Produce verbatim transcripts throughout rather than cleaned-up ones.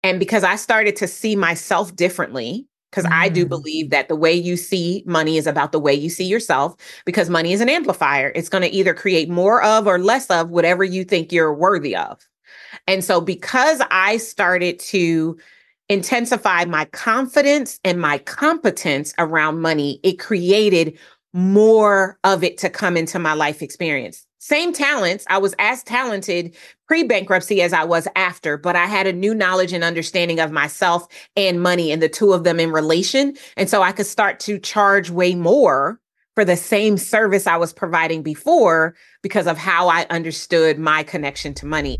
And because I started to see myself differently, because mm. I do believe that the way you see money is about the way you see yourself, because money is an amplifier. It's going to either create more of or less of whatever you think you're worthy of. And so because I started to intensify my confidence and my competence around money, it created more of it to come into my life experience. Same talents. I was as talented pre-bankruptcy as I was after, but I had a new knowledge and understanding of myself and money and the two of them in relation. And so I could start to charge way more for the same service I was providing before because of how I understood my connection to money.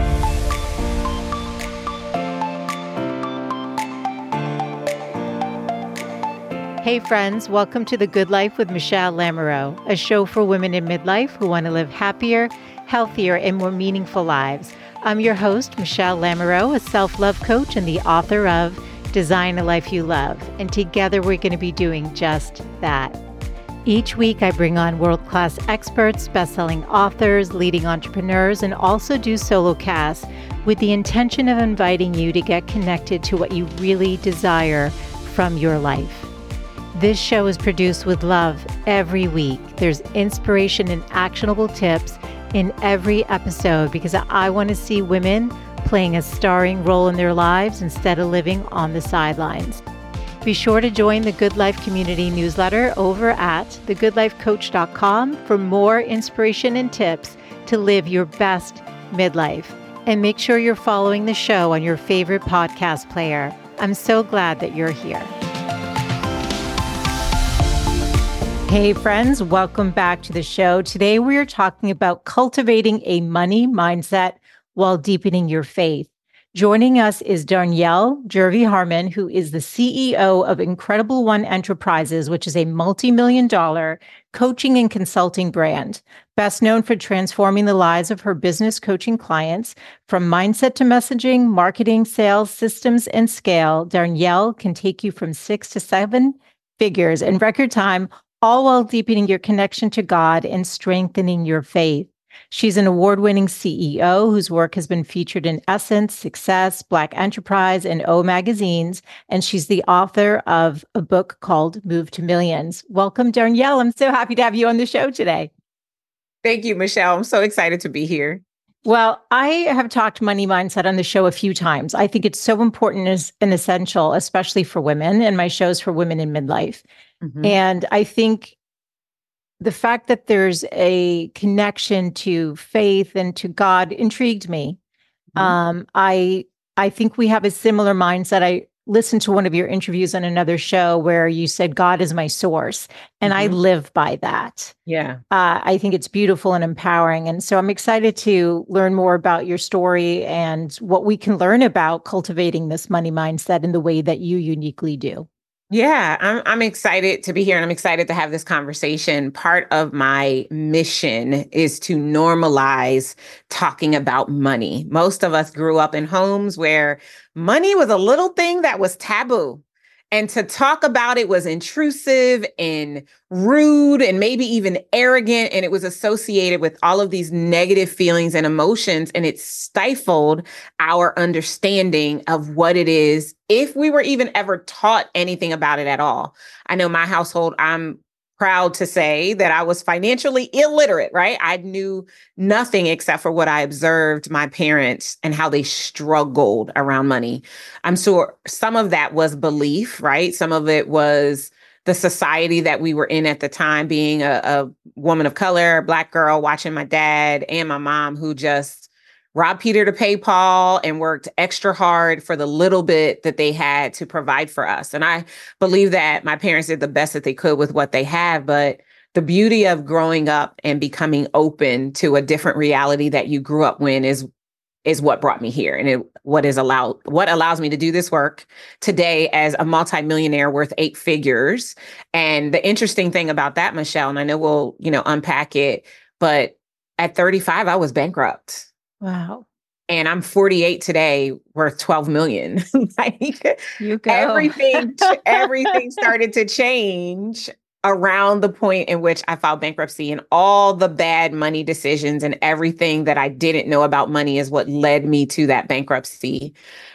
Hey friends, welcome to The Good Life with Michelle Lamoureux, a show for women in midlife who want to live happier, healthier, and more meaningful lives. I'm your host, Michelle Lamoureux, a self-love coach and the author of Design a Life You Love. And together we're going to be doing just that. Each week I bring on world-class experts, best-selling authors, leading entrepreneurs, and also do solo casts with the intention of inviting you to get connected to what you really desire from your life. This show is produced with love every week. There's inspiration and actionable tips in every episode because I want to see women playing a starring role in their lives instead of living on the sidelines. Be sure to join the Good Life community newsletter over at the good life coach dot com for more inspiration and tips to live your best midlife. And make sure you're following the show on your favorite podcast player. I'm so glad that you're here. Hey friends, welcome back to the show. Today we are talking about cultivating a money mindset while deepening your faith. Joining us is Darnyelle Jervey-Harmon, who is the C E O of Incredible One Enterprises, which is a multi-million dollar coaching and consulting brand. Best known for transforming the lives of her business coaching clients from mindset to messaging, marketing, sales, systems, and scale. Darnyelle can take you from six to seven figures in record time, all while deepening your connection to God and strengthening your faith. She's an award-winning C E O whose work has been featured in Essence, Success, Black Enterprise, and O magazines, and she's the author of a book called Move to Millions. Welcome, Darnyelle. I'm so happy to have you on the show today. Thank you, Michelle. I'm so excited to be here. Well, I have talked money mindset on the show a few times. I think it's so important and essential, especially for women, and my show's for women in midlife. Mm-hmm. And I think the fact that there's a connection to faith and to God intrigued me. Mm-hmm. Um, I I think we have a similar mindset. I listened to one of your interviews on another show where you said, God is my source. And mm-hmm. I live by that. Yeah. Uh, I think it's beautiful and empowering. And so I'm excited to learn more about your story and what we can learn about cultivating this money mindset in the way that you uniquely do. Yeah, I'm I'm excited to be here and I'm excited to have this conversation. Part of my mission is to normalize talking about money. Most of us grew up in homes where money was a little thing that was taboo. And to talk about it was intrusive and rude and maybe even arrogant. And it was associated with all of these negative feelings and emotions. And it stifled our understanding of what it is, if we were even ever taught anything about it at all. I know my household, I'm proud to say that I was financially illiterate, right? I knew nothing except for what I observed my parents and how they struggled around money. I'm sure some of that was belief, right? Some of it was the society that we were in at the time, being a, a woman of color, a Black girl, watching my dad and my mom who just robbed Peter to pay Paul and worked extra hard for the little bit that they had to provide for us. And I believe that my parents did the best that they could with what they have. But the beauty of growing up and becoming open to a different reality that you grew up in is is what brought me here. And it, what is allowed, what allows me to do this work today as a multimillionaire worth eight figures. And the interesting thing about that, Michelle, and I know we'll, you know, unpack it, but at thirty-five, I was bankrupt. Wow. And I'm forty-eight today, worth twelve million. Like you go. everything, everything started to change around the point in which I filed bankruptcy, and all the bad money decisions and everything that I didn't know about money is what led me to that bankruptcy.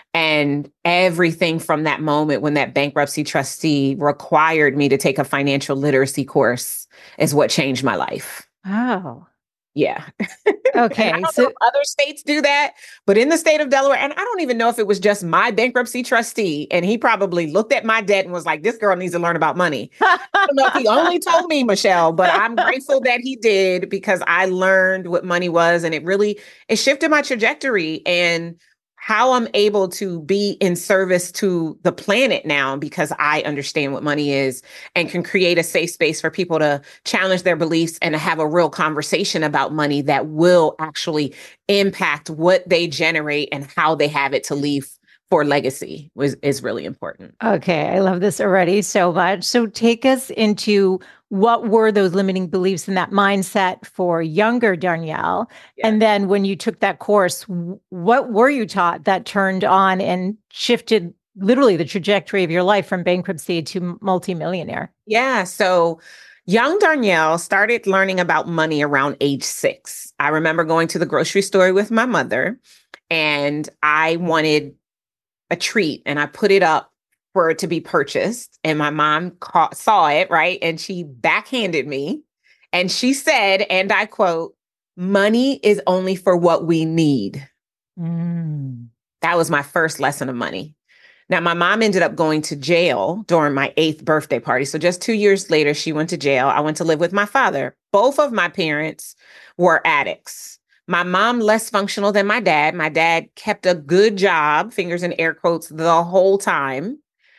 And everything from that moment when that bankruptcy trustee required me to take a financial literacy course is what changed my life. Wow. Yeah. Okay. And I don't So know if other states do that, but in the state of Delaware, and I don't even know if it was just my bankruptcy trustee, and he probably looked at my debt and was like, this girl needs to learn about money. I don't know if he only told me, Michelle, but I'm grateful that he did, because I learned what money was, and it really, it shifted my trajectory and how I'm able to be in service to the planet now, because I understand what money is and can create a safe space for people to challenge their beliefs and to have a real conversation about money that will actually impact what they generate and how they have it to leave for legacy was, is really important. Okay, I love this already so much. So take us into what were those limiting beliefs and that mindset for younger Darnyelle? Yeah. And then when you took that course, what were you taught that turned on and shifted literally the trajectory of your life from bankruptcy to multimillionaire? Yeah, so young Darnyelle started learning about money around age six. I remember going to the grocery store with my mother, and I wanted a treat, and I put it up for it to be purchased. And my mom caught, saw it, right? And she backhanded me. And she said, and I quote, money is only for what we need. Mm. That was my first lesson of money. Now, my mom ended up going to jail during my eighth birthday party. So just two years later, she went to jail. I went to live with my father. Both of my parents were addicts. My mom, less functional than my dad. My dad kept a good job, fingers in air quotes, the whole time.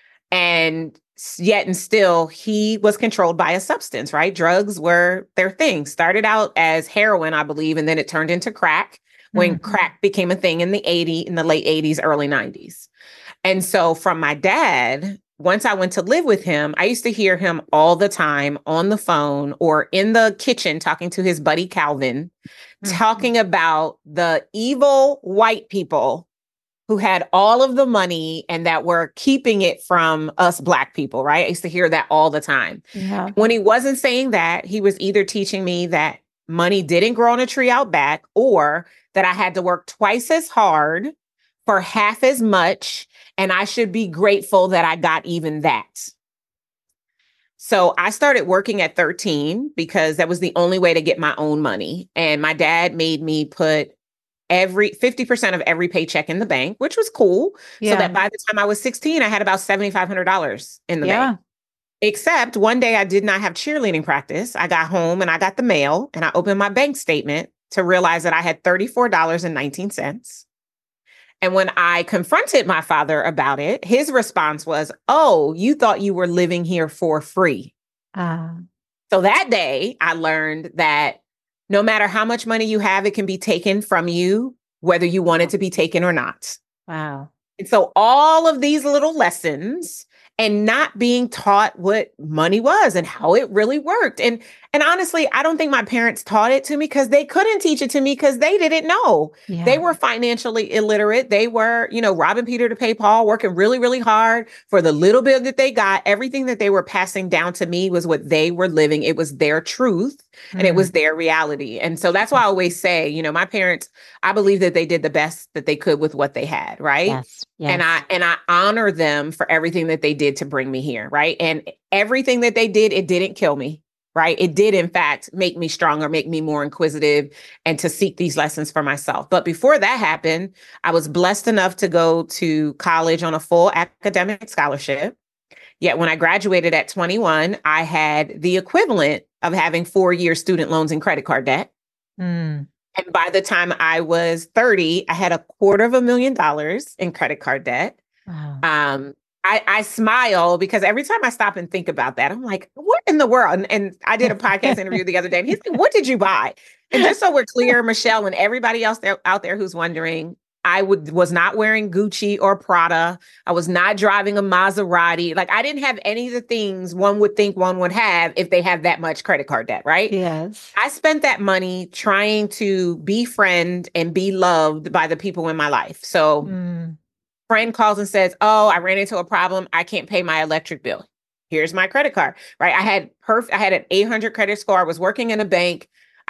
And yet and still, he was controlled by a substance, right? Drugs were their thing. Started out as heroin, I believe, and then it turned into crack when mm-hmm. crack became a thing in the eighties, in the late eighties, early nineties. And so from my dad, once I went to live with him, I used to hear him all the time on the phone or in the kitchen talking to his buddy Calvin, mm-hmm. talking about the evil white people who had all of the money and that were keeping it from us Black people, right? I used to hear that all the time. Yeah. When he wasn't saying that, he was either teaching me that money didn't grow on a tree out back, or that I had to work twice as hard for half as much, and I should be grateful that I got even that. So I started working at thirteen because that was the only way to get my own money. And my dad made me put every fifty percent of every paycheck in the bank, which was cool. Yeah. So that by the time I was sixteen, I had about seven thousand five hundred dollars in the yeah. bank. Except one day I did not have cheerleading practice. I got home and I got the mail and I opened my bank statement to realize that I had thirty-four dollars and nineteen cents. And when I confronted my father about it, his response was, oh, you thought you were living here for free. Uh. So that day I learned that no matter how much money you have, it can be taken from you, whether you want it to be taken or not. Wow. And so all of these little lessons and not being taught what money was and how it really worked. And and honestly, I don't think my parents taught it to me because they couldn't teach it to me because they didn't know. Yeah. They were financially illiterate. They were, you know, robbing Peter to pay Paul, working really, really hard for the little bit that they got. Everything that they were passing down to me was what they were living. It was their truth mm. and it was their reality. And so that's why I always say, you know, my parents, I believe that they did the best that they could with what they had, right? Yes. Yes. And I and I honor them for everything that they did to bring me here, right? And everything that they did, it didn't kill me, right? It did, in fact, make me stronger, make me more inquisitive, and to seek these lessons for myself. But before that happened, I was blessed enough to go to college on a full academic scholarship. Yet when I graduated at twenty-one, I had the equivalent of having four-year student loans and credit card debt. Mm. And by the time I was thirty, I had a quarter of a million dollars in credit card debt. Wow. Um, I, I smile because every time I stop and think about that, I'm like, what in the world? And, and I did a podcast interview the other day and he's like, what did you buy? And just so we're clear, Michelle, and everybody else there, out there who's wondering, I would was not wearing Gucci or Prada. I was not driving a Maserati. Like I didn't have any of the things one would think one would have if they have that much credit card debt, right? Yes. I spent that money trying to befriend and be loved by the people in my life. So mm. friend calls and says, oh, I ran into a problem. I can't pay my electric bill. Here's my credit card, right? I had perf- I had an eight hundred credit score. I was working in a bank.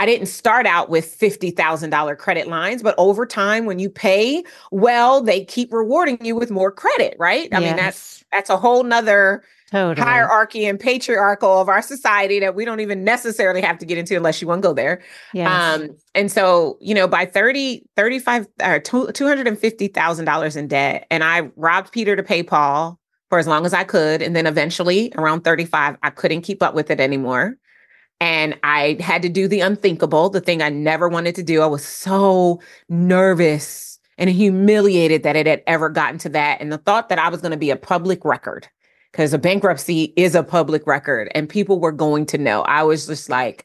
I didn't start out with fifty thousand dollars credit lines, but over time, when you pay well, they keep rewarding you with more credit, right? I Yes. mean, that's that's a whole nother Totally. hierarchy and patriarchal of our society that we don't even necessarily have to get into unless you want to go there. Yes. Um, and so, you know, by thirty, thirty-five, or two hundred fifty thousand dollars in debt, and I robbed Peter to pay Paul for as long as I could. And then eventually around thirty-five, I couldn't keep up with it anymore. And I had to do the unthinkable, the thing I never wanted to do. I was so nervous and humiliated that it had ever gotten to that. And the thought that I was going to be a public record, because a bankruptcy is a public record and people were going to know. I was just like,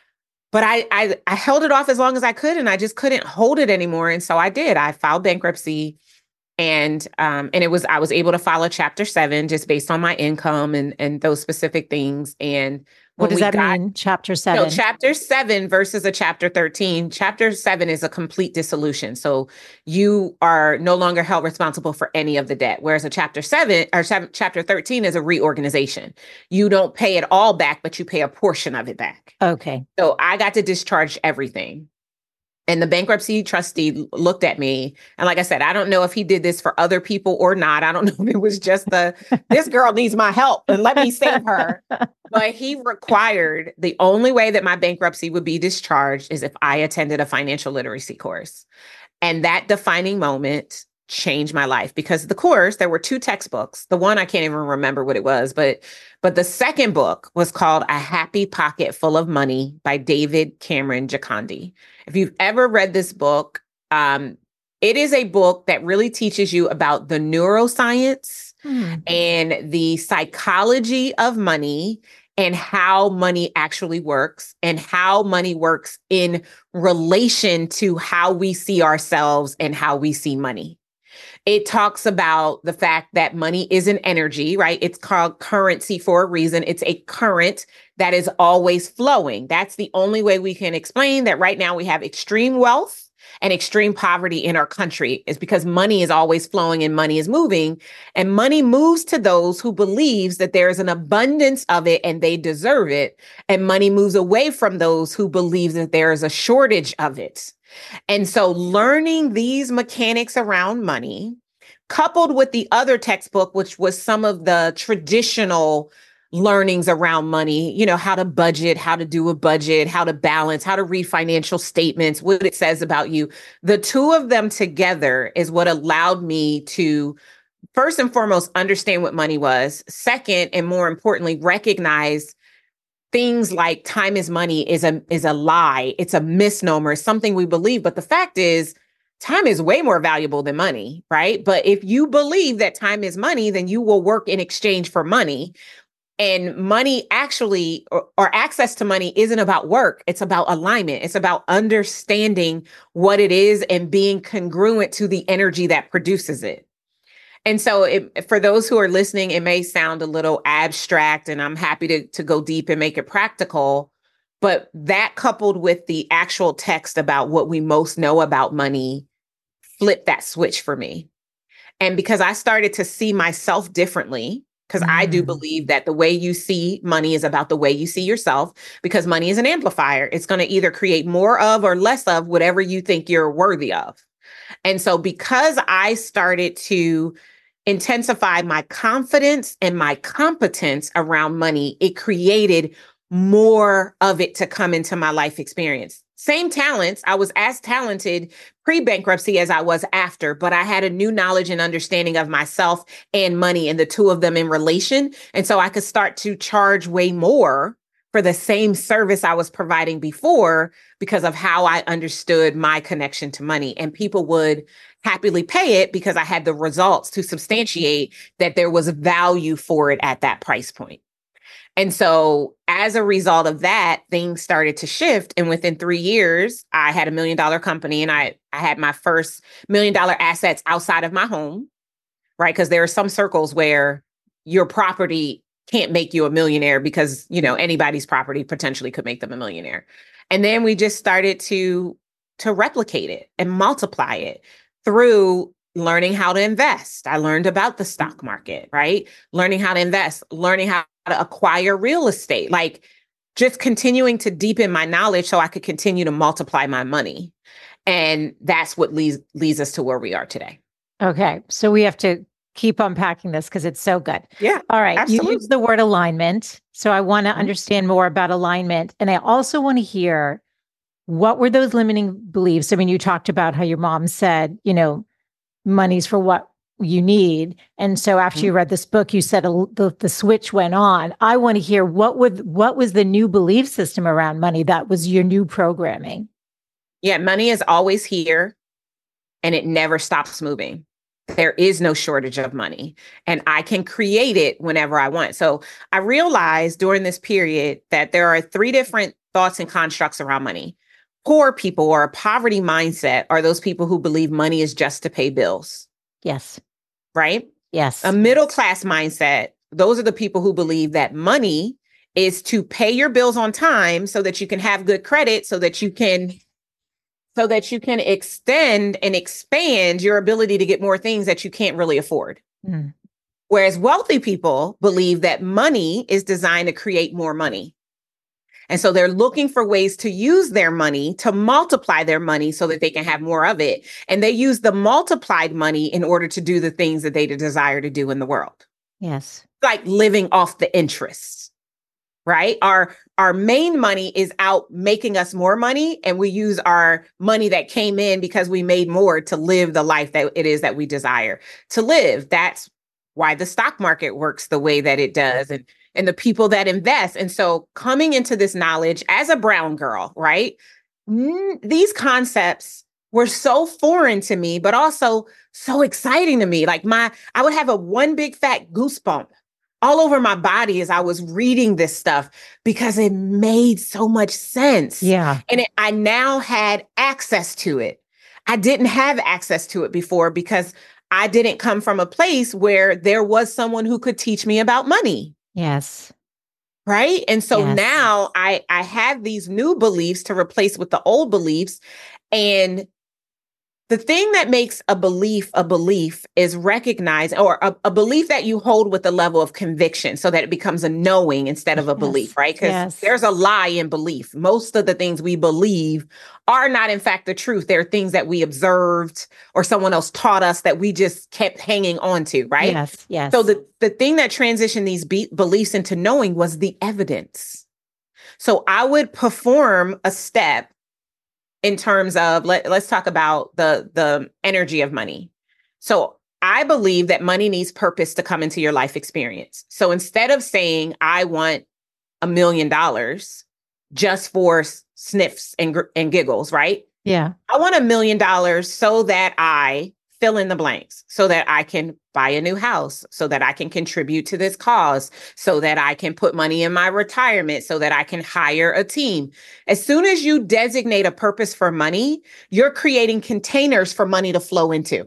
but I, I, I held it off as long as I could, and I just couldn't hold it anymore. And so I did. I filed bankruptcy. And um, and it was I was able to file a chapter seven just based on my income and and those specific things. And what does that got, mean? Chapter seven. No, chapter seven versus a chapter thirteen. Chapter seven is a complete dissolution. So you are no longer held responsible for any of the debt. Whereas a chapter seven or seven, chapter thirteen is a reorganization. You don't pay it all back, but you pay a portion of it back. Okay. So I got to discharge everything. And the bankruptcy trustee looked at me. And like I said, I don't know if he did this for other people or not. I don't know if it was just the, this girl needs my help and let me save her. But he required the only way that my bankruptcy would be discharged is if I attended a financial literacy course. And that defining moment changed my life, because the course, there were two textbooks. The one, I can't even remember what it was, but but the second book was called A Happy Pocket Full of Money by David Cameron Giocondi. If you've ever read this book, um, it is a book that really teaches you about the neuroscience hmm. and the psychology of money and how money actually works and how money works in relation to how we see ourselves and how we see money. It talks about the fact that money is an energy, right? It's called currency for a reason. It's a current that is always flowing. That's the only way we can explain that right now we have extreme wealth and extreme poverty in our country, is because money is always flowing and money is moving. And money moves to those who believes that there is an abundance of it and they deserve it. And money moves away from those who believe that there is a shortage of it. And so learning these mechanics around money, coupled with the other textbook, which was some of the traditional learnings around money, you know, how to budget, how to do a budget, how to balance, how to read financial statements, what it says about you. The two of them together is what allowed me to, first and foremost, understand what money was. Second, and more importantly, recognize things like time is money is a is a lie. It's a misnomer, something we believe. But the fact is, time is way more valuable than money, right? But if you believe that time is money, then you will work in exchange for money. And money actually, or, or access to money, isn't about work. It's about alignment. It's about understanding what it is and being congruent to the energy that produces it. And so it, for those who are listening, it may sound a little abstract, and I'm happy to, to go deep and make it practical. But that, coupled with the actual text about what we most know about money, flipped that switch for me. And because I started to see myself differently, because mm. I do believe that the way you see money is about the way you see yourself, because money is an amplifier. It's going to either create more of or less of whatever you think you're worthy of. And so because I started to intensify my confidence and my competence around money, it created more of it to come into my life experience. Same talents. I was as talented pre-bankruptcy as I was after, but I had a new knowledge and understanding of myself and money, and the two of them in relation. And so I could start to charge way more for the same service I was providing before, because of how I understood my connection to money. And people would happily pay it because I had the results to substantiate that there was value for it at that price point. And so as a result of that, things started to shift. And within three years, I had a million dollar company, and I, I had my first million dollar assets outside of my home, right? Because there are some circles where your property can't make you a millionaire, because, you know, anybody's property potentially could make them a millionaire. And then we just started to, to replicate it and multiply it through learning how to invest. I learned about the stock market, right? Learning how to invest, learning how to acquire real estate. Like, just continuing to deepen my knowledge so I could continue to multiply my money. And that's what leads leads us to where we are today. Okay. So we have to keep unpacking this because it's so good. Yeah. All right. Absolutely. You used the word alignment. So I want to mm-hmm. understand more about alignment. And I also want to hear, what were those limiting beliefs? I mean, you talked about how your mom said, you know, money's for what you need. And so after mm-hmm. you read this book, you said a, the, the switch went on. I want to hear what would, what was the new belief system around money that was your new programming? Yeah, money is always here and it never stops moving. There is no shortage of money and I can create it whenever I want. So I realized during this period that there are three different thoughts and constructs around money. Poor people or a poverty mindset are those people who believe money is just to pay bills. Yes. Right? Yes. A middle class mindset, those are the people who believe that money is to pay your bills on time so that you can have good credit, so that you can so that you can extend and expand your ability to get more things that you can't really afford. Mm. Whereas wealthy people believe that money is designed to create more money. And so they're looking for ways to use their money to multiply their money so that they can have more of it. And they use the multiplied money in order to do the things that they desire to do in the world. Yes. Like living off the interest, right? Our, our main money is out making us more money. And we use our money that came in because we made more to live the life that it is that we desire to live. That's why the stock market works the way that it does. And and the people that invest. And so coming into this knowledge as a brown girl, right? N- these concepts were so foreign to me, but also so exciting to me. Like my, I would have a one big fat goosebump all over my body as I was reading this stuff because it made so much sense. Yeah. And it, I now had access to it. I didn't have access to it before because I didn't come from a place where there was someone who could teach me about money. Yes. Right. And so yes. now I, I have these new beliefs to replace with the old beliefs. And the thing that makes a belief a belief is recognize, or a, a belief that you hold with a level of conviction so that it becomes a knowing instead of a yes. belief, right? Because yes. there's a lie in belief. Most of the things we believe are not, in fact, the truth. They're things that we observed or someone else taught us that we just kept hanging on to, right? Yes, yes. So the, the thing that transitioned these be- beliefs into knowing was the evidence. So I would perform a step in terms of, let, let's talk about the, the energy of money. So I believe that money needs purpose to come into your life experience. So instead of saying, I want a million dollars just for sniffs and, gr- and giggles, right? Yeah. I want a million dollars so that I fill in the blanks, so that I can buy a new house, so that I can contribute to this cause, so that I can put money in my retirement, so that I can hire a team. As soon as you designate a purpose for money, you're creating containers for money to flow into.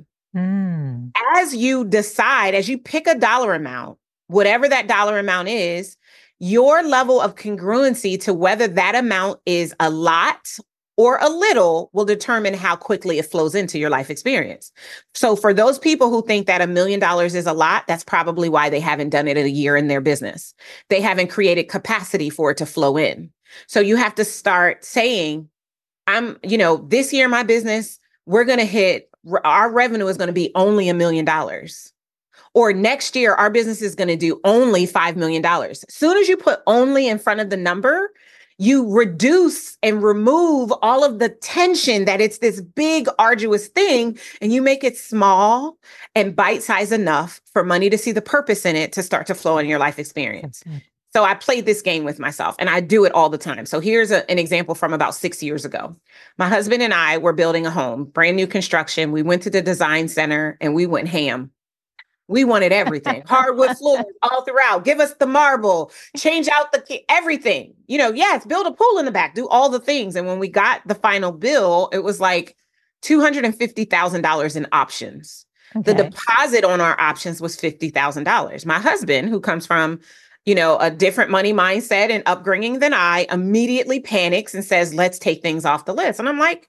Mm. As you decide, as you pick a dollar amount, whatever that dollar amount is, your level of congruency to whether that amount is a lot or a little will determine how quickly it flows into your life experience. So for those people who think that a million dollars is a lot, that's probably why they haven't done it in a year in their business. They haven't created capacity for it to flow in. So you have to start saying, I'm, you know, this year, my business, we're going to hit, our revenue is going to be only a million dollars. Or next year, our business is going to do only five million dollars. As soon as you put only in front of the number, you reduce and remove all of the tension that it's this big, arduous thing, and you make it small and bite-sized enough for money to see the purpose in it to start to flow in your life experience. So I played this game with myself, and I do it all the time. So here's a, an example from about six years ago. My husband and I were building a home, brand new construction. We went to the design center and we went ham. We wanted everything, hardwood floors all throughout. Give us the marble, change out the key, everything. You know, yes, build a pool in the back, do all the things. And when we got the final bill, it was like two hundred fifty thousand dollars in options. Okay. The deposit on our options was fifty thousand dollars. My husband, who comes from, you know, a different money mindset and upbringing than I, immediately panics and says, let's take things off the list. And I'm like,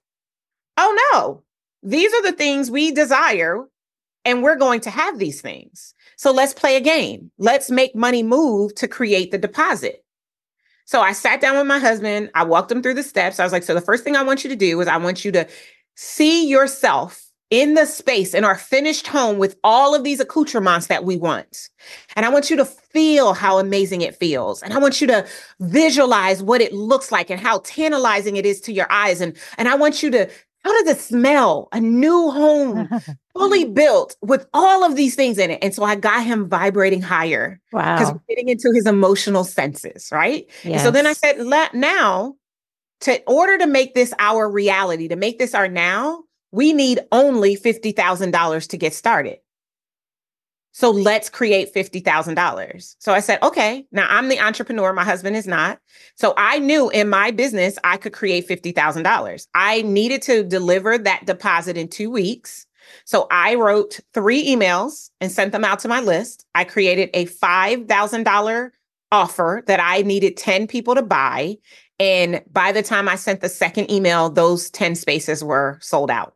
oh no, these are the things we desire. And we're going to have these things. So let's play a game. Let's make money move to create the deposit. So I sat down with my husband. I walked him through the steps. I was like, so the first thing I want you to do is I want you to see yourself in the space in our finished home with all of these accoutrements that we want. And I want you to feel how amazing it feels. And I want you to visualize what it looks like and how tantalizing it is to your eyes. And, and I want you to, how does it smell? A new home, fully built with all of these things in it. And so I got him vibrating higher. Wow. Because we're getting into his emotional senses, right? Yes. And so then I said, let now, to in order to make this our reality, to make this our now, we need only fifty thousand dollars to get started. So let's create fifty thousand dollars. So I said, okay, now I'm the entrepreneur. My husband is not. So I knew in my business, I could create fifty thousand dollars. I needed to deliver that deposit in two weeks. So I wrote three emails and sent them out to my list. I created a five thousand dollars offer that I needed ten people to buy. And by the time I sent the second email, those ten spaces were sold out.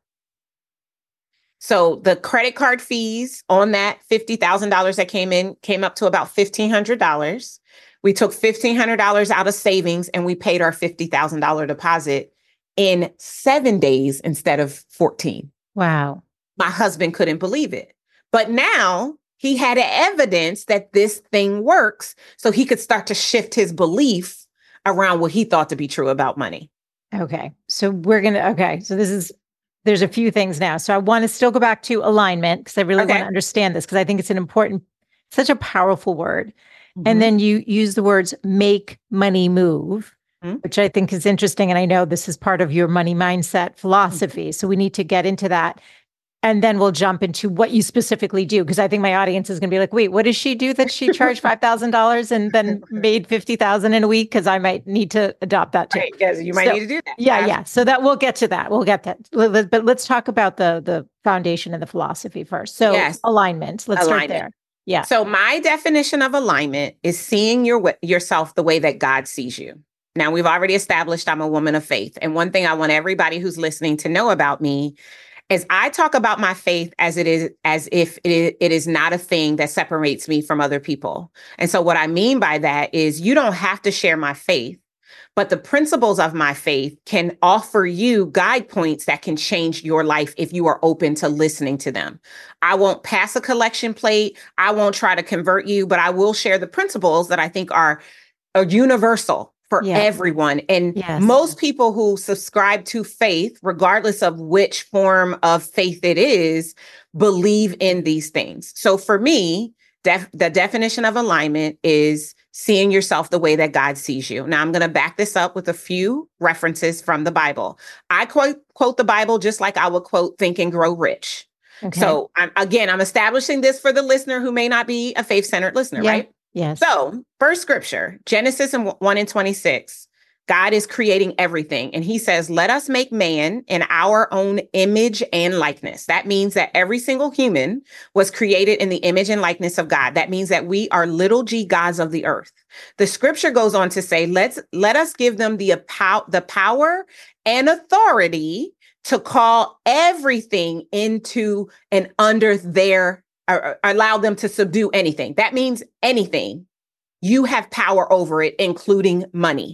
So the credit card fees on that fifty thousand dollars that came in came up to about fifteen hundred dollars. We took fifteen hundred dollars out of savings and we paid our fifty thousand dollars deposit in seven days instead of fourteen. Wow. My husband couldn't believe it. But now he had evidence that this thing works, so he could start to shift his belief around what he thought to be true about money. Okay. So we're going to, okay. So this is, there's a few things now. So I want to still go back to alignment because I really Okay. want to understand this because I think it's an important, such a powerful word. Mm-hmm. And then you use the words make money move, mm-hmm. which I think is interesting. And I know this is part of your money mindset philosophy. Mm-hmm. So we need to get into that. And then we'll jump into what you specifically do, because I think my audience is going to be like, wait, what does she do that she charged five thousand dollars and then made fifty thousand dollars in a week? Because I might need to adopt that too. Right, yes, you might so, need to do that. Yeah, yeah. So that we'll get to that. We'll get that. But let's talk about the the foundation and the philosophy first. So yes. alignment. Let's alignment. start there. Yeah. So my definition of alignment is seeing your yourself the way that God sees you. Now, we've already established I'm a woman of faith. And one thing I want everybody who's listening to know about me is I talk about my faith as it is, as if it, it is not a thing that separates me from other people. And so what I mean by that is you don't have to share my faith, but the principles of my faith can offer you guide points that can change your life if you are open to listening to them. I won't pass a collection plate. I won't try to convert you, but I will share the principles that I think are, are universal for yes. everyone. And yes. most people who subscribe to faith, regardless of which form of faith it is, believe in these things. So for me, def- the definition of alignment is seeing yourself the way that God sees you. Now, I'm going to back this up with a few references from the Bible. I quote, quote the Bible just like I would quote Think and Grow Rich. Okay. So I'm, again, I'm establishing this for the listener who may not be a faith-centered listener, yeah. right? Yes. So first scripture, Genesis one and twenty-six, God is creating everything. And he says, let us make man in our own image and likeness. That means that every single human was created in the image and likeness of God. That means that we are little g gods of the earth. The scripture goes on to say, let's let us give them the, the power and authority to call everything into and under their Or allow them to subdue anything. That means anything. You have power over it, including money.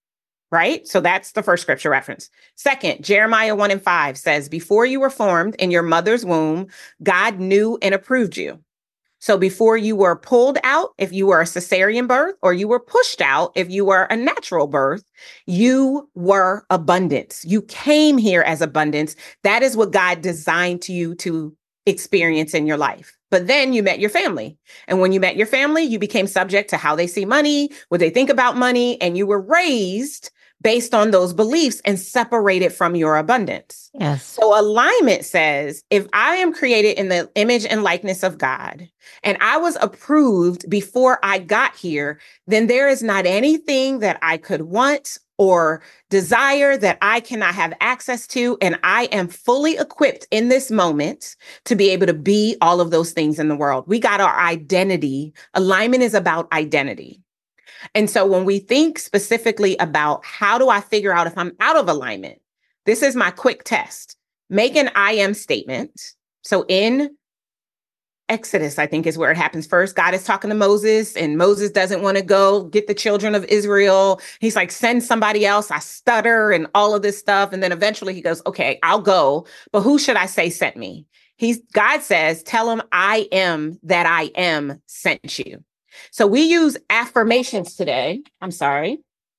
Right? So that's the first scripture reference. Second, Jeremiah one and five says, before you were formed in your mother's womb, God knew and approved you. So before you were pulled out, if you were a cesarean birth, or you were pushed out, if you were a natural birth, you were abundance. You came here as abundance. That is what God designed you to experience in your life. But then you met your family. And when you met your family, you became subject to how they see money, what they think about money, and you were raised based on those beliefs and separated from your abundance. Yes. So alignment says, if I am created in the image and likeness of God, and I was approved before I got here, then there is not anything that I could want or desire that I cannot have access to. And I am fully equipped in this moment to be able to be all of those things in the world. We got our identity. Alignment is about identity. And so when we think specifically about how do I figure out if I'm out of alignment, this is my quick test. Make an I am statement. So in Exodus, I think is where it happens first. God is talking to Moses and Moses doesn't want to go get the children of Israel. He's like, send somebody else. I stutter and all of this stuff. And then eventually he goes, okay, I'll go. But who should I say sent me? He's God says, tell him I am that I am sent you. So we use affirmations today. I'm sorry.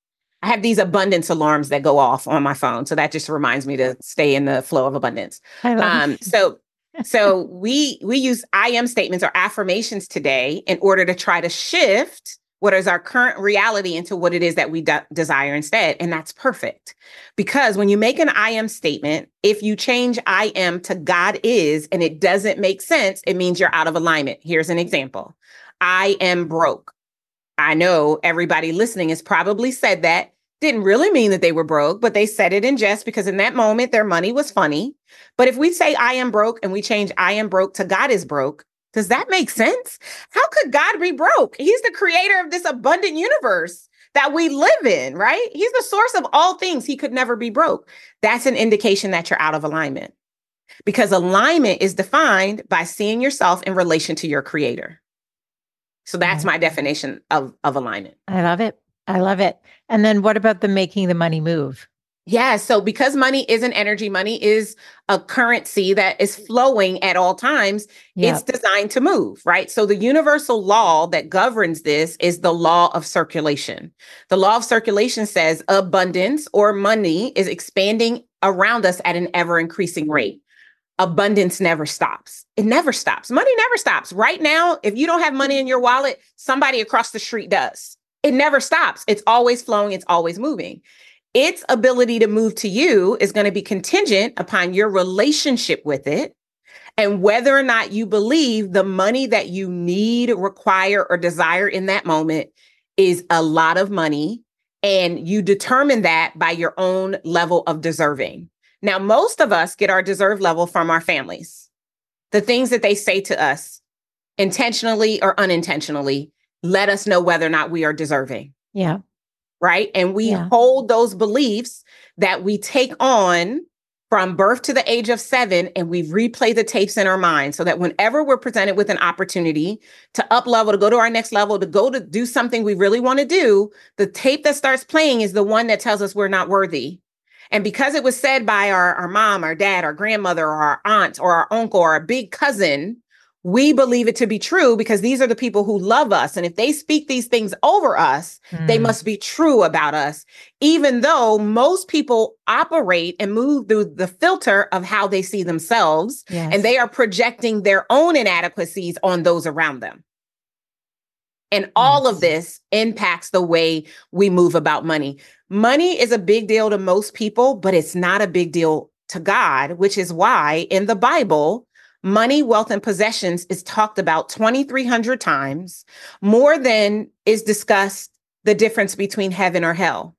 I have these abundance alarms that go off on my phone. So that just reminds me to stay in the flow of abundance. I love Um, so so we we use I am statements or affirmations today in order to try to shift what is our current reality into what it is that we de- desire instead. And that's perfect. Because when you make an I am statement, if you change I am to God is, and it doesn't make sense, it means you're out of alignment. Here's an example. I am broke. I know everybody listening has probably said that. Didn't really mean that they were broke, but they said it in jest because in that moment, their money was funny. But if we say I am broke and we change I am broke to God is broke, does that make sense? How could God be broke? He's the creator of this abundant universe that we live in, right? He's the source of all things. He could never be broke. That's an indication that you're out of alignment because alignment is defined by seeing yourself in relation to your creator. So that's my definition of, of alignment. I love it. I love it. And then what about the making the money move? Yeah. So because money is an energy, money is a currency that is flowing at all times. Yep. It's designed to move, right? So the universal law that governs this is the law of circulation. The law of circulation says abundance or money is expanding around us at an ever increasing rate. Abundance never stops. It never stops. Money never stops. Right now, if you don't have money in your wallet, somebody across the street does. It never stops. It's always flowing. It's always moving. Its ability to move to you is going to be contingent upon your relationship with it and whether or not you believe the money that you need, require, or desire in that moment is a lot of money. And you determine that by your own level of deserving. Now, most of us get our deserve level from our families. The things that they say to us intentionally or unintentionally let us know whether or not we are deserving. Yeah. Right. And we yeah. hold those beliefs that we take on from birth to the age of seven, and we replay the tapes in our mind so that whenever we're presented with an opportunity to up level, to go to our next level, to go to do something we really want to do, the tape that starts playing is the one that tells us we're not worthy. And because it was said by our, our mom, our dad, our grandmother, or our aunt, or our uncle, or a big cousin, we believe it to be true because these are the people who love us. And if they speak these things over us, mm. they must be true about us, even though most people operate and move through the filter of how they see themselves. Yes. And they are projecting their own inadequacies on those around them. And all yes. of this impacts the way we move about money. Money is a big deal to most people, but it's not a big deal to God, which is why in the Bible, money, wealth, and possessions is talked about twenty-three hundred times, more than is discussed the difference between heaven or hell.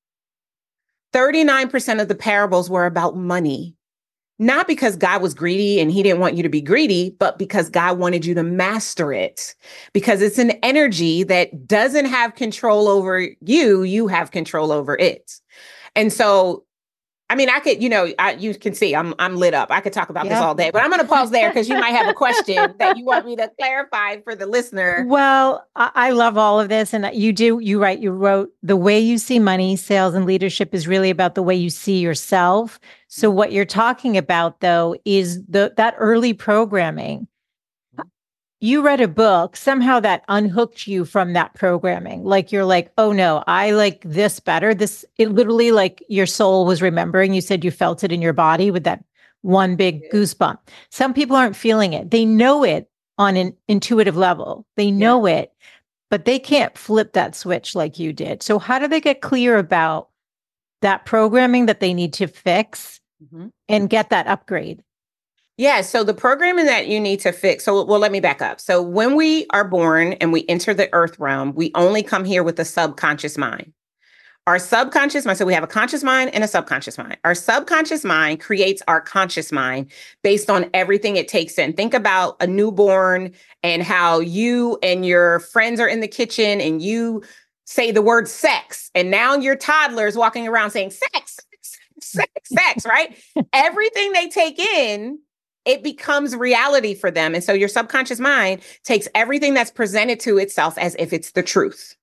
thirty-nine percent of the parables were about money, not because God was greedy and he didn't want you to be greedy, but because God wanted you to master it, because it's an energy that doesn't have control over you. You have control over it. And so I mean, I could, you know, I, you can see I'm I'm lit up. I could talk about yep. this all day, but I'm going to pause there because you might have a question that you want me to clarify for the listener. Well, I, I love all of this. And you do, you write, you wrote, the way you see money, sales, and leadership is really about the way you see yourself. So what you're talking about, though, is the that early programming. You read a book, somehow that unhooked you from that programming. Like you're like, oh no, I like this better. This, it literally like your soul was remembering. You said you felt it in your body with that one big goosebump. Some people aren't feeling it. They know it on an intuitive level. They know yeah. it, but they can't flip that switch like you did. So how do they get clear about that programming that they need to fix mm-hmm. and get that upgrade? Yeah. So the programming that you need to fix. So, well, let me back up. So when we are born and we enter the earth realm, we only come here with a subconscious mind. Our subconscious mind. So we have a conscious mind and a subconscious mind. Our subconscious mind creates our conscious mind based on everything it takes in. Think about a newborn and how you and your friends are in the kitchen and you say the word sex. And now your toddler is walking around saying sex, sex, sex, right? Everything they take in it becomes reality for them. And so your subconscious mind takes everything that's presented to itself as if it's the truth.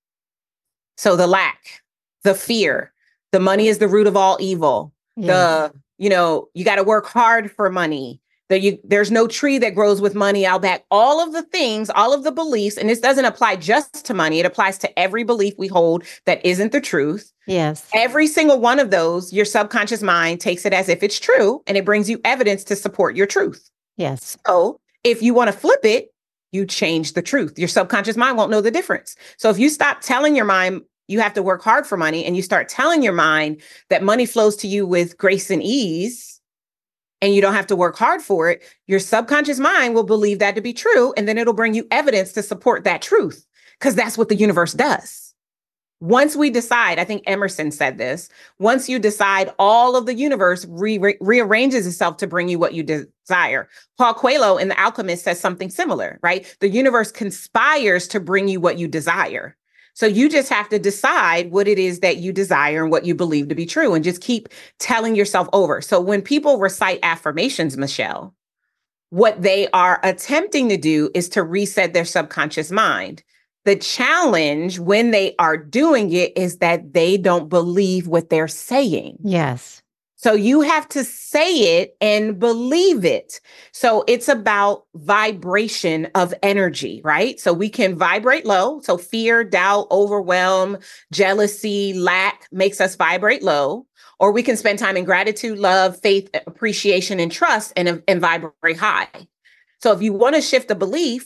So the lack, the fear, the money is the root of all evil. Yeah. The, you know, you got to work hard for money. The, you, there's no tree that grows with money out back. All of the things, all of the beliefs, and this doesn't apply just to money. It applies to every belief we hold that isn't the truth. Yes. Every single one of those, your subconscious mind takes it as if it's true, and it brings you evidence to support your truth. Yes. So if you want to flip it, you change the truth. Your subconscious mind won't know the difference. So if you stop telling your mind you have to work hard for money, and you start telling your mind that money flows to you with grace and ease, and you don't have to work hard for it, your subconscious mind will believe that to be true. And then it'll bring you evidence to support that truth, because that's what the universe does. Once we decide, I think Emerson said this, once you decide, all of the universe re- re- rearranges itself to bring you what you desire. Paul Coelho in The Alchemist says something similar, right? The universe conspires to bring you what you desire. So you just have to decide what it is that you desire and what you believe to be true, and just keep telling yourself over. So when people recite affirmations, Michelle, what they are attempting to do is to reset their subconscious mind. The challenge when they are doing it is that they don't believe what they're saying. Yes. So you have to say it and believe it. So it's about vibration of energy, right? So we can vibrate low. So fear, doubt, overwhelm, jealousy, lack makes us vibrate low. Or we can spend time in gratitude, love, faith, appreciation, and trust, and, and vibrate high. So if you want to shift a belief,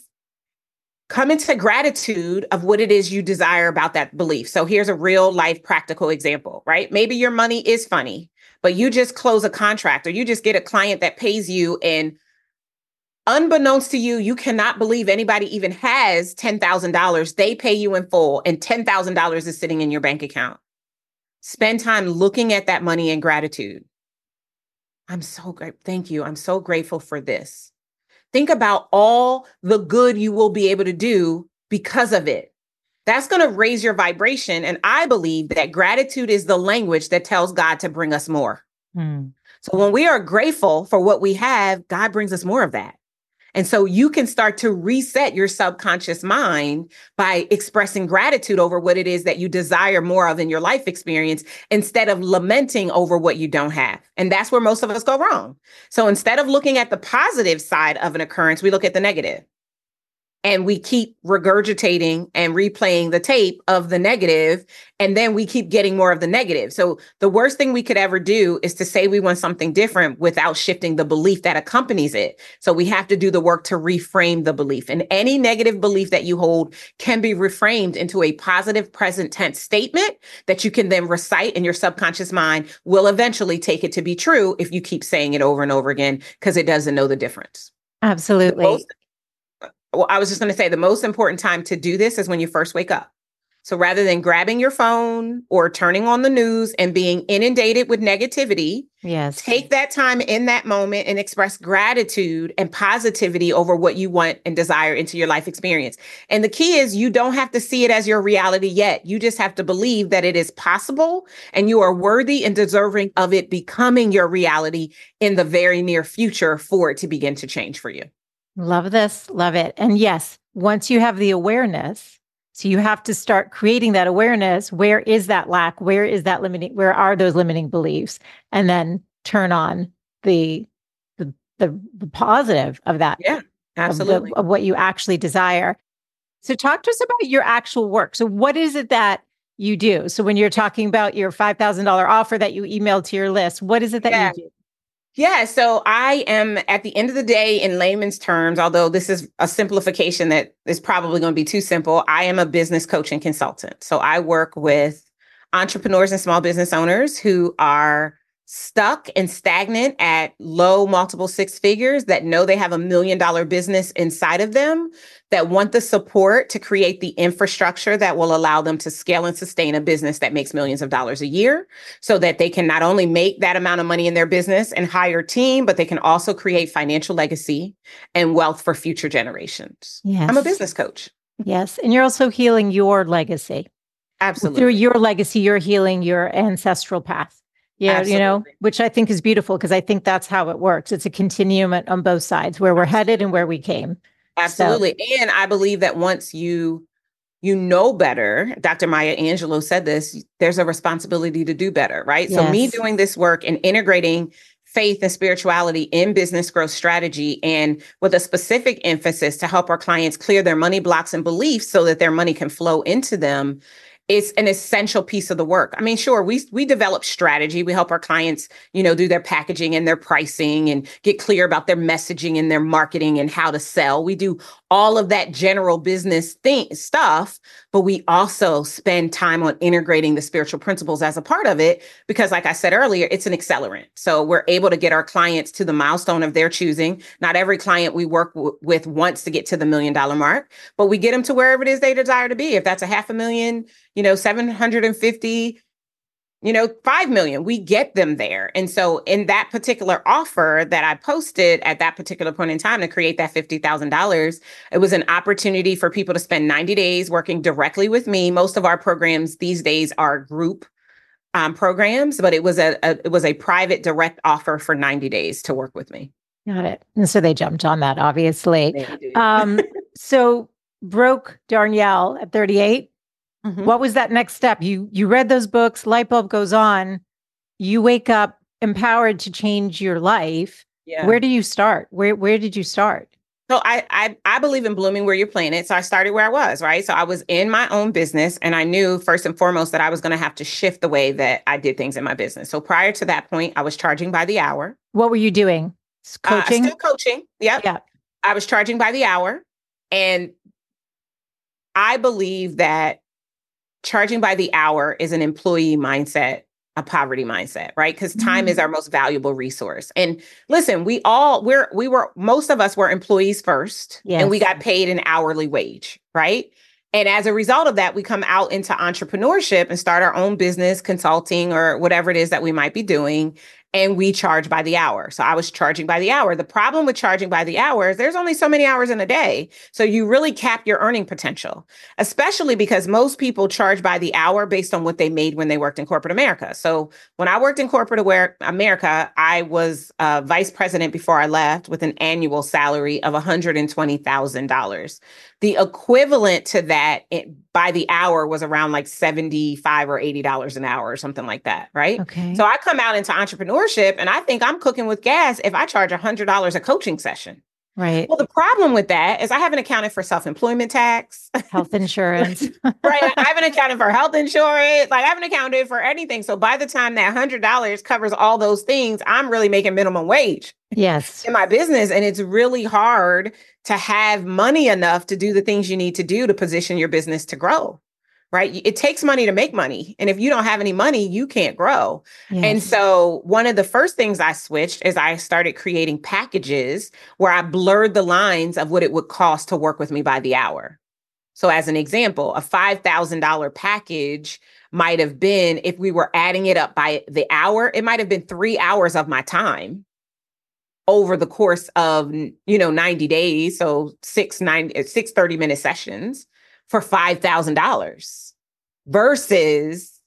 come into gratitude of what it is you desire about that belief. So here's a real life practical example, right? Maybe your money is funny, but you just close a contract, or you just get a client that pays you, and unbeknownst to you, you cannot believe anybody even has ten thousand dollars. They pay you in full, and ten thousand dollars is sitting in your bank account. Spend time looking at that money in gratitude. I'm so great. Thank you. I'm so grateful for this. Think about all the good you will be able to do because of it. That's going to raise your vibration. And I believe that gratitude is the language that tells God to bring us more. Mm. So when we are grateful for what we have, God brings us more of that. And so you can start to reset your subconscious mind by expressing gratitude over what it is that you desire more of in your life experience, instead of lamenting over what you don't have. And that's where most of us go wrong. So instead of looking at the positive side of an occurrence, we look at the negative. And we keep regurgitating and replaying the tape of the negative, and then we keep getting more of the negative. So the worst thing we could ever do is to say we want something different without shifting the belief that accompanies it. So we have to do the work to reframe the belief. And any negative belief that you hold can be reframed into a positive present tense statement that you can then recite, and your subconscious mind will eventually take it to be true if you keep saying it over and over again, because it doesn't know the difference. Absolutely. The most- Well, I was just going to say the most important time to do this is when you first wake up. So rather than grabbing your phone or turning on the news and being inundated with negativity, yes, take that time in that moment and express gratitude and positivity over what you want and desire into your life experience. And the key is, you don't have to see it as your reality yet. You just have to believe that it is possible, and you are worthy and deserving of it becoming your reality in the very near future for it to begin to change for you. Love this. Love it. And yes, once you have the awareness, so you have to start creating that awareness. Where is that lack? Where is that limiting? Where are those limiting beliefs? And then turn on the the the, the positive of that. Yeah, absolutely. Of, the, of what you actually desire. So talk to us about your actual work. So what is it that you do? So when you're talking about your five thousand dollars offer that you emailed to your list, what is it that yeah. you do? Yeah, so I am, at the end of the day, in layman's terms, although this is a simplification that is probably going to be too simple, I am a business coach and consultant. So I work with entrepreneurs and small business owners who are stuck and stagnant at low multiple six figures, that know they have a million dollar business inside of them, that want the support to create the infrastructure that will allow them to scale and sustain a business that makes millions of dollars a year, so that they can not only make that amount of money in their business and hire a team, but they can also create financial legacy and wealth for future generations. Yes. I'm a business coach. Yes. And you're also healing your legacy. Absolutely. Through your legacy, you're healing your ancestral path. Yeah, you know, Absolutely. which I think is beautiful because I think that's how it works. It's a continuum on on both sides, where we're headed and where we came. So, Absolutely. And I believe that once you you know better, Doctor Maya Angelou said this, there's a responsibility to do better, right? So me yes. doing this work and integrating faith and spirituality in business growth strategy, and with a specific emphasis to help our clients clear their money blocks and beliefs so that their money can flow into them, it's an essential piece of the work. I mean, sure, we we develop strategy. We help our clients, you know, do their packaging and their pricing and get clear about their messaging and their marketing and how to sell. We do all of that general business thing stuff, but we also spend time on integrating the spiritual principles as a part of it because, like I said earlier, it's an accelerant. So we're able to get our clients to the milestone of their choosing. Not every client we work w- with wants to get to the million dollar mark, but we get them to wherever it is they desire to be. If that's a half a million, you know, seven hundred fifty, you know, five million, we get them there. And so in that particular offer that I posted at that particular point in time to create that fifty thousand dollars, it was an opportunity for people to spend ninety days working directly with me. Most of our programs these days are group um, programs, but it was a, a it was a private direct offer for ninety days to work with me. Got it. And so they jumped on that, obviously. They did. Um, so broke Darnyelle at thirty-eight. Mhm. What was that next step? You you read those books, light bulb goes on, you wake up empowered to change your life. Yeah. Where do you start? Where where did you start? So I, I I believe in blooming where you're planted. So I started where I was, right? So I was in my own business, and I knew first and foremost that I was going to have to shift the way that I did things in my business. So prior to that point, I was charging by the hour. What were you doing? S- Uh, Coaching? still coaching. Yep. Yeah. I was charging by the hour. And I believe that charging by the hour is an employee mindset, a poverty mindset, right? Because time is Mm. our most valuable resource. And listen, we all we're we were most of us were employees first, and we Yes. got paid an hourly wage, right? And as a result of that, we come out into entrepreneurship and start our own business, consulting, or whatever it is that we might be doing. And we charge by the hour. So I was charging by the hour. The problem with charging by the hour is there's only so many hours in a day. So you really cap your earning potential, especially because most people charge by the hour based on what they made when they worked in corporate America. So when I worked in corporate aware America, I was uh, vice president before I left with an annual salary of one hundred twenty thousand dollars. The equivalent to that it, by the hour was around like seventy-five or eighty dollars an hour or something like that, right? Okay. So I come out into entrepreneurship and I think I'm cooking with gas if I charge one hundred dollars a coaching session. Right. Well, the problem with that is I haven't accounted for self-employment tax, Health insurance. right? I haven't accounted for health insurance. Like I haven't accounted for anything. So by the time that one hundred dollars covers all those things, I'm really making minimum wage Yes. in my business. And it's really hard to have money enough to do the things you need to do to position your business to grow, right? It takes money to make money. And if you don't have any money, you can't grow. Yes. And so one of the first things I switched is I started creating packages where I blurred the lines of what it would cost to work with me by the hour. So as an example, a five thousand dollars package might have been, if we were adding it up by the hour, it might have been three hours of my time over the course of, you know, ninety days. So six, nine, six thirty minute sessions for five thousand dollars versus,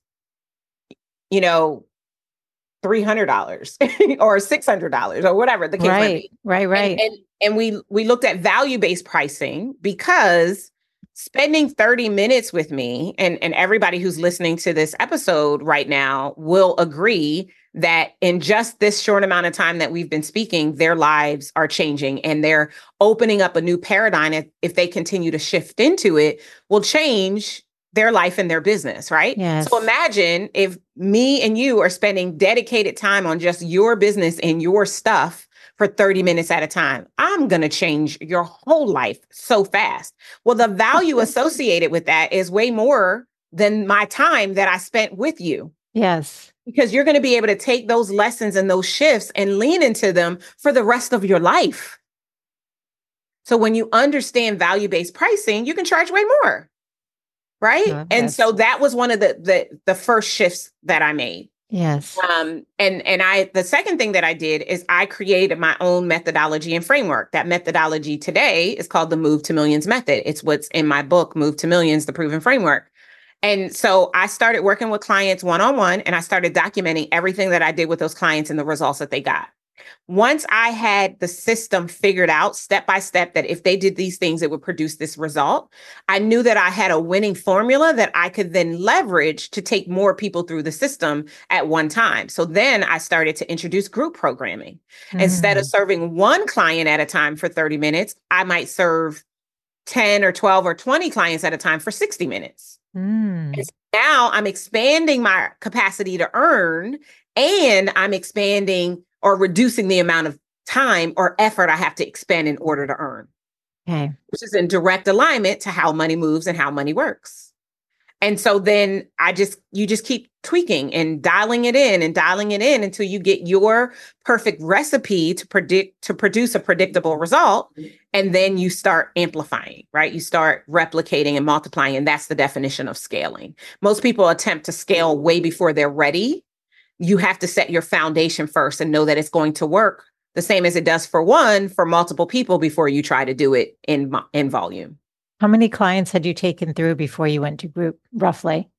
you know, three hundred dollars or six hundred dollars or whatever the case might Right. be. Right. Right. And, and, and we, we looked at value-based pricing because spending thirty minutes with me, and, and everybody who's listening to this episode right now will agree that in just this short amount of time that we've been speaking, their lives are changing and they're opening up a new paradigm. If, if they continue to shift into it, will change their life and their business, right? Yes. So imagine if me and you are spending dedicated time on just your business and your stuff for thirty minutes at a time. I'm going to change your whole life so fast. Well, the value associated with that is way more than my time that I spent with you. Yes. Because you're going to be able to take those lessons and those shifts and lean into them for the rest of your life. So when you understand value-based pricing, you can charge way more. Right. Oh, and yes. so that was one of the, the the first shifts that I made. Yes. Um, and and I the second thing that I did is I created my own methodology and framework. That methodology today is called the Move to Millions method. It's what's in my book, Move to Millions, the Proven Framework. And so I started working with clients one-on-one, and I started documenting everything that I did with those clients and the results that they got. Once I had the system figured out step by step that if they did these things, it would produce this result, I knew that I had a winning formula that I could then leverage to take more people through the system at one time. So then I started to introduce group programming. Mm. Instead of serving one client at a time for thirty minutes, I might serve ten or twelve or twenty clients at a time for sixty minutes. Mm. And so now I'm expanding my capacity to earn, and I'm expanding or reducing the amount of time or effort I have to expend in order to earn. Okay. Which is in direct alignment to how money moves and how money works. And so then I just, you just keep tweaking and dialing it in and dialing it in until you get your perfect recipe to predict, to produce a predictable result. And then you start amplifying, right? You start replicating and multiplying. And that's the definition of scaling. Most people attempt to scale way before they're ready. You have to set your foundation first and know that it's going to work the same as it does for one, for multiple people before you try to do it in, in volume. How many clients had you taken through before you went to group, roughly?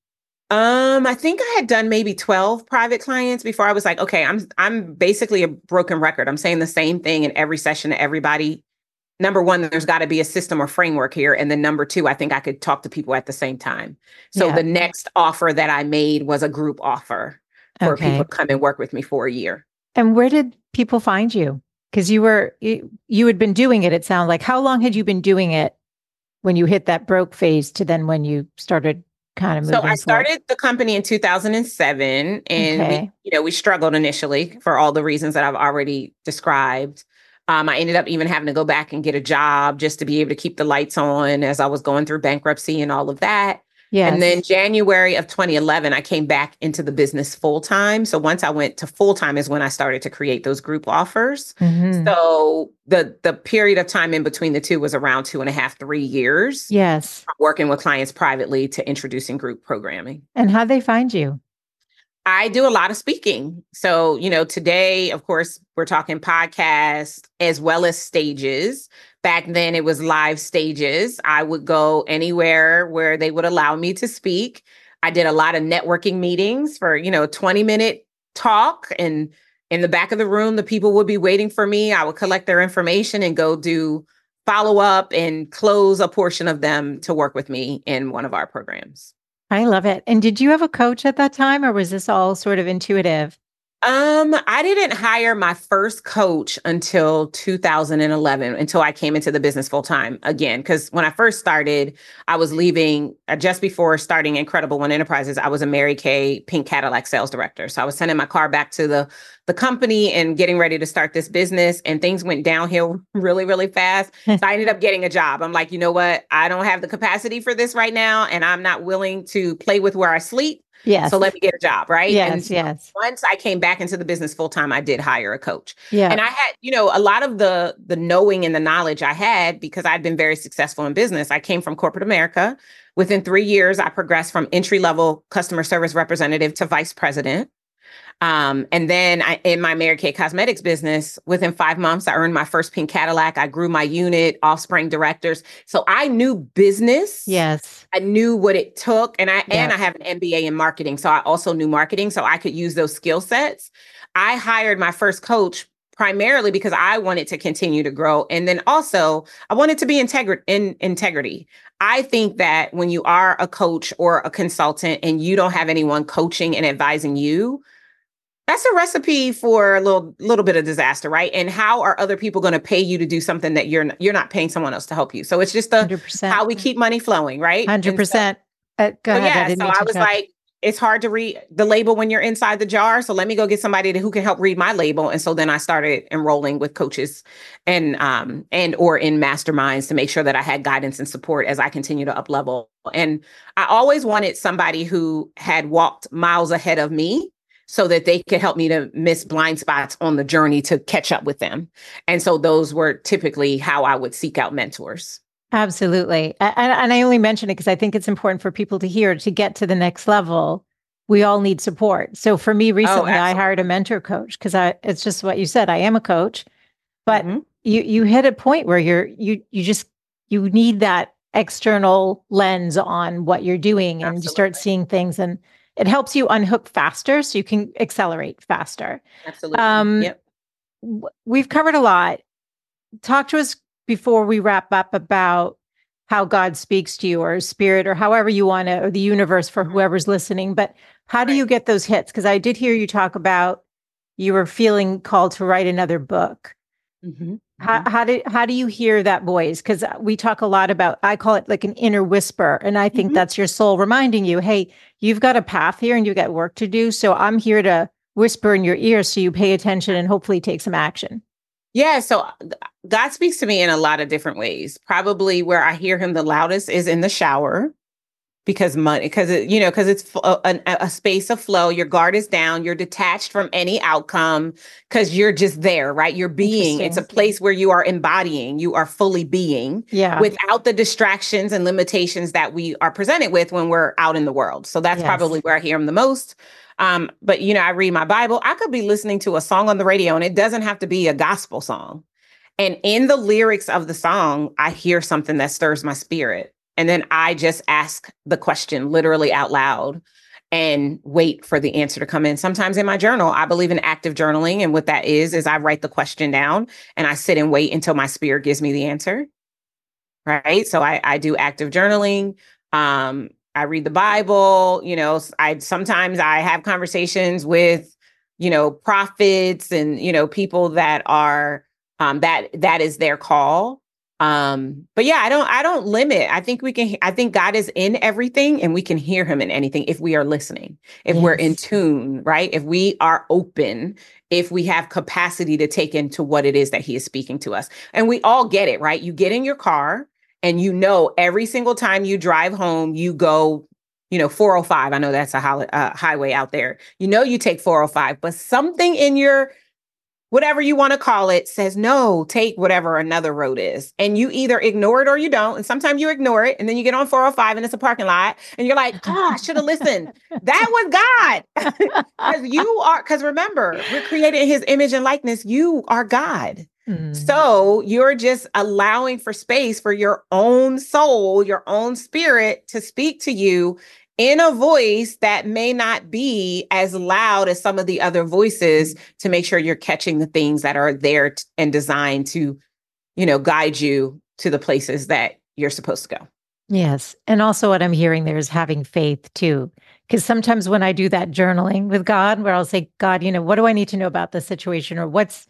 Um, I think I had done maybe twelve private clients before I was like, okay, I'm I'm basically a broken record. I'm saying the same thing in every session to everybody. Number one, there's got to be a system or framework here. And then number two, I think I could talk to people at the same time. So yeah. The next offer that I made was a group offer for okay. people to come and work with me for a year. And where did people find you? Because you were, you, you had been doing it, it sounded like. How long had you been doing it when you hit that broke phase to then when you started kind of moving? So I started forward? the company in two thousand seven, and okay. we, you know, we struggled initially for all the reasons that I've already described. Um, I ended up even having to go back and get a job just to be able to keep the lights on as I was going through bankruptcy and all of that. Yes. And then January of twenty eleven, I came back into the business full time. So once I went to full time is when I started to create those group offers. Mm-hmm. So the the period of time in between the two was around two and a half, three years. Yes. Working with clients privately to introducing group programming. And how'd they find you? I do a lot of speaking. So, you know, today, of course, we're talking podcasts as well as stages. Back then it was live stages. I would go anywhere where they would allow me to speak. I did a lot of networking meetings for, you know, twenty minute talk, and in the back of the room, the people would be waiting for me. I would collect their information and go do follow up and close a portion of them to work with me in one of our programs. I love it. And did you have a coach at that time, or was this all sort of intuitive? Um, I didn't hire my first coach until two thousand eleven, until I came into the business full time again. Because when I first started, I was leaving uh, just before starting Incredible One Enterprises. I was a Mary Kay pink Cadillac sales director. So I was sending my car back to the, the company and getting ready to start this business. And things went downhill really, really fast. So I ended up getting a job. I'm like, you know what? I don't have the capacity for this right now. And I'm not willing to play with where I sleep. Yes. So let me get a job, right? Yes, and so yes. Once I came back into the business full time, I did hire a coach. Yeah. And I had, you know, a lot of the the knowing and the knowledge I had because I'd been very successful in business. I came from corporate America. Within three years, I progressed from entry level customer service representative to vice president. Um, and then I, in my Mary Kay Cosmetics business, within five months, I earned my first pink Cadillac. I grew my unit, offspring directors. So I knew business. Yes. I knew what it took. And I, Yeah. and I have an M B A in marketing. So I also knew marketing. So I could use those skill sets. I hired my first coach primarily because I wanted to continue to grow. And then also I wanted to be integri- in integrity. I think that when you are a coach or a consultant and you don't have anyone coaching and advising you, that's a recipe for a little little bit of disaster, right? And how are other people going to pay you to do something that you're not, you're not paying someone else to help you? So it's just the one hundred percent. How we keep money flowing, right? one hundred percent. So, uh, go so ahead. Yeah, I so I was talk. like, it's hard to read the label when you're inside the jar. So let me go get somebody to, who can help read my label. And so then I started enrolling with coaches and um and or in masterminds to make sure that I had guidance and support as I continue to up level. And I always wanted somebody who had walked miles ahead of me, so that they could help me to miss blind spots on the journey to catch up with them. And so those were typically how I would seek out mentors. Absolutely. And, and I only mention it because I think it's important for people to hear, to get to the next level. We all need support. So for me recently, oh, I hired a mentor coach because I it's just what you said. I am a coach, but mm-hmm. you you hit a point where you're you you just you need that external lens on what you're doing, and Absolutely. you start seeing things, and it helps you unhook faster so you can accelerate faster. Absolutely. Um, yep. w- we've covered a lot. Talk to us before we wrap up about how God speaks to you, or spirit, or however you want to, or the universe for whoever's listening. But how do Right. you get those hits? Because I did hear you talk about you were feeling called to write another book. Mm-hmm. How, how do how do you hear that voice? Because we talk a lot about, I call it like an inner whisper. And I think Mm-hmm. that's your soul reminding you, hey, you've got a path here and you've got work to do. So I'm here to whisper in your ear so you pay attention and hopefully take some action. Yeah. So God speaks to me in a lot of different ways. Probably where I hear him the loudest is in the shower. Because money, because it, you know, because it's a, a, a space of flow. Your guard is down. You're detached from any outcome because you're just there, right? You're being. It's a place where you are embodying. You are fully being, yeah, without the distractions and limitations that we are presented with when we're out in the world. So that's yes. probably where I hear him the most. Um, but you know, I read my Bible. I could be listening to a song on the radio, and it doesn't have to be a gospel song. And in the lyrics of the song, I hear something that stirs my spirit. And then I just ask the question literally out loud and wait for the answer to come in. Sometimes in my journal, I believe in active journaling. And what that is, is I write the question down and I sit and wait until my spirit gives me the answer. Right. So I, I do active journaling. Um, I read the Bible. You know, I sometimes I have conversations with, you know, prophets and, you know, people that are um, that that is their call. Um, but yeah, I don't, I don't limit. I think we can, I think God is in everything and we can hear him in anything if we are listening, if yes. we're in tune, right? If we are open, if we have capacity to take into what it is that he is speaking to us. And we all get it, right? You get in your car and you know, every single time you drive home, you go, you know, four oh five. I know that's a high, uh, highway out there. You know, you take four oh five, but something in your whatever you want to call it, says, no, take whatever another road is. And you either ignore it or you don't. And sometimes you ignore it. And then you get on four oh five and it's a parking lot. And you're like, oh, I should have listened. That was God. Because you are, because remember, we're created in his image and likeness. You are God. Mm. So you're just allowing for space for your own soul, your own spirit to speak to you in a voice that may not be as loud as some of the other voices, to make sure you're catching the things that are there t- and designed to, you know, guide you to the places that you're supposed to go. Yes. And also what I'm hearing there is having faith too. Because sometimes when I do that journaling with God, where I'll say, God, you know, what do I need to know about this situation? Or what's,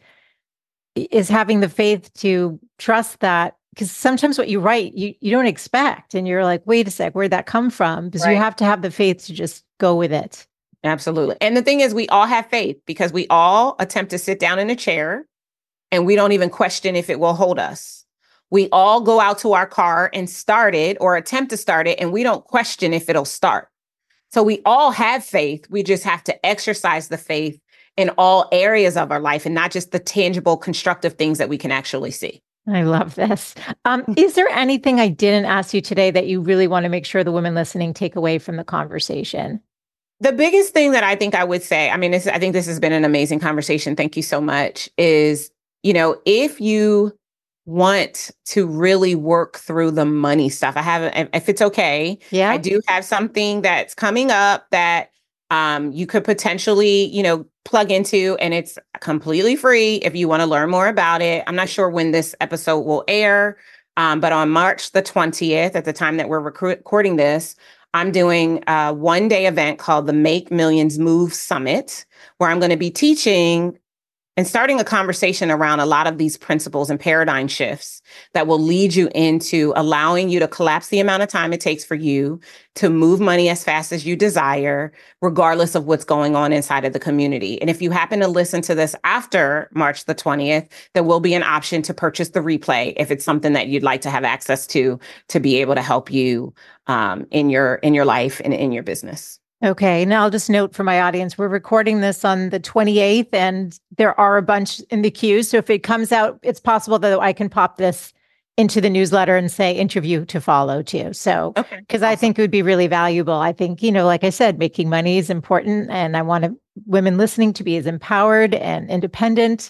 is having the faith to trust that. Because sometimes what you write, you, you don't expect. And you're like, wait a sec, where'd that come from? Because right. you have to have the faith to just go with it. Absolutely. And the thing is, we all have faith because we all attempt to sit down in a chair and we don't even question if it will hold us. We all go out to our car and start it or attempt to start it, and we don't question if it'll start. So we all have faith. We just have to exercise the faith in all areas of our life and not just the tangible, constructive things that we can actually see. I love this. Um, is there anything I didn't ask you today that you really want to make sure the women listening take away from the conversation? The biggest thing that I think I would say, I mean, this, I think this has been an amazing conversation. Thank you so much. Is, you know, if you want to really work through the money stuff, I have, if it's okay, yeah, I do have something that's coming up that um, you could potentially, you know, plug into, and it's completely free if you want to learn more about it. I'm not sure when this episode will air, um, but on March the twentieth, at the time that we're rec- recording this, I'm doing a one-day event called the Make Millions Move Summit, where I'm going to be teaching and starting a conversation around a lot of these principles and paradigm shifts that will lead you into allowing you to collapse the amount of time it takes for you to move money as fast as you desire, regardless of what's going on inside of the community. And if you happen to listen to this after March the twentieth, there will be an option to purchase the replay if it's something that you'd like to have access to, to be able to help you um, in your in your life and in your business. Okay. Now I'll just note for my audience, we're recording this on the twenty-eighth and there are a bunch in the queue. So if it comes out, it's possible that I can pop this into the newsletter and say interview to follow too. So, because okay, awesome. I think it would be really valuable. I think, you know, like I said, making money is important, and I want to, women listening to be as empowered and independent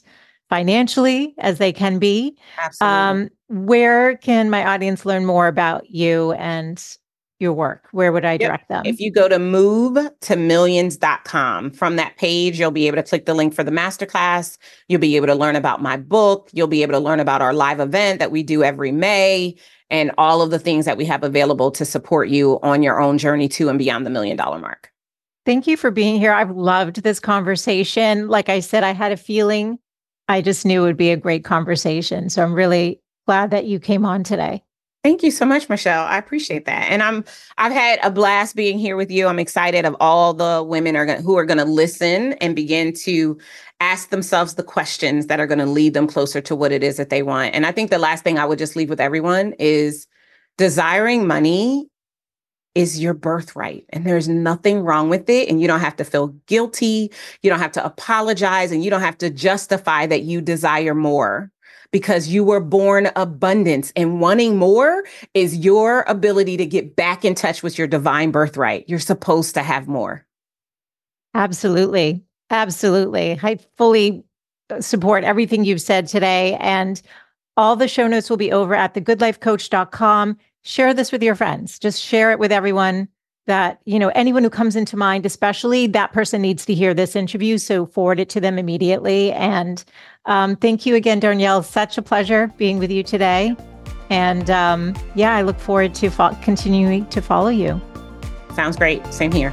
financially as they can be. Absolutely. Um, where can my audience learn more about you and your work? Where would I direct yep. them? If you go to move to millions dot com, from that page, you'll be able to click the link for the masterclass. You'll be able to learn about my book. You'll be able to learn about our live event that we do every May and all of the things that we have available to support you on your own journey to and beyond the million dollar mark. Thank you for being here. I've loved this conversation. Like I said, I had a feeling. I just knew it would be a great conversation. So I'm really glad that you came on today. Thank you so much, Michelle. I appreciate that. And I'm, I've had a blast being here with you. I'm excited of all the women are gonna, who are going to listen and begin to ask themselves the questions that are going to lead them closer to what it is that they want. And I think the last thing I would just leave with everyone is desiring money is your birthright, and there's nothing wrong with it. And you don't have to feel guilty. You don't have to apologize, and you don't have to justify that you desire more, because you were born abundance, and wanting more is your ability to get back in touch with your divine birthright. You're supposed to have more. Absolutely. Absolutely. I fully support everything you've said today. And all the show notes will be over at the good life coach dot com. Share this with your friends. Just share it with everyone that, you know, anyone who comes into mind, especially that person needs to hear this interview. So forward it to them immediately. And um, thank you again, Darnyelle. Such a pleasure being with you today. And um, yeah, I look forward to fo- continuing to follow you. Sounds great. Same here.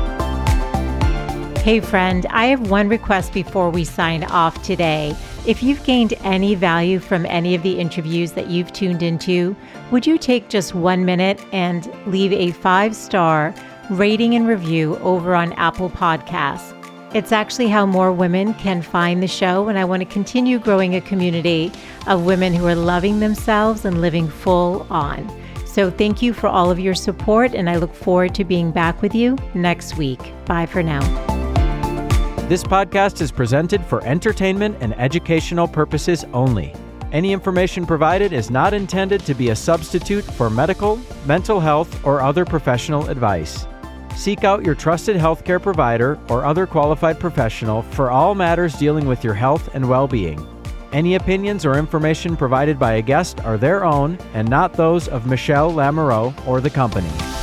Hey, friend, I have one request before we sign off today. If you've gained any value from any of the interviews that you've tuned into, would you take just one minute and leave a five-star rating and review over on Apple Podcasts? It's actually how more women can find the show, and I want to continue growing a community of women who are loving themselves and living full on. So thank you for all of your support, and I look forward to being back with you next week. Bye for now. This podcast is presented for entertainment and educational purposes only. Any information provided is not intended to be a substitute for medical, mental health, or other professional advice. Seek out your trusted healthcare provider or other qualified professional for all matters dealing with your health and well-being. Any opinions or information provided by a guest are their own and not those of Michelle Lamoureux or the company.